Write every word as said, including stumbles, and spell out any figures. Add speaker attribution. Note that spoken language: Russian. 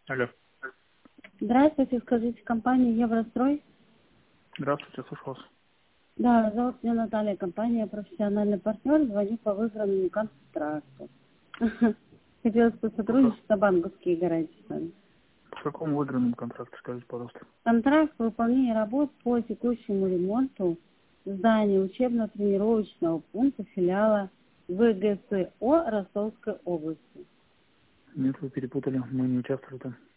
Speaker 1: Алло.
Speaker 2: Здравствуйте, скажите, компания Еврострой?
Speaker 1: Здравствуйте, слушаю вас.
Speaker 2: Да, зовут меня Наталья, компания «Профессиональный партнер», звоню по выигранному контракту. Хотелось бы
Speaker 1: По,
Speaker 2: сотрудничать на банковские гарантии с вами.
Speaker 1: по какому выигранному контракту, скажите, пожалуйста?
Speaker 2: Контракт по выполнению работ по текущему ремонту здания учебно-тренировочного пункта филиала ВГСО Ростовской области.
Speaker 1: Нет, вы перепутали, мы не участвовали там.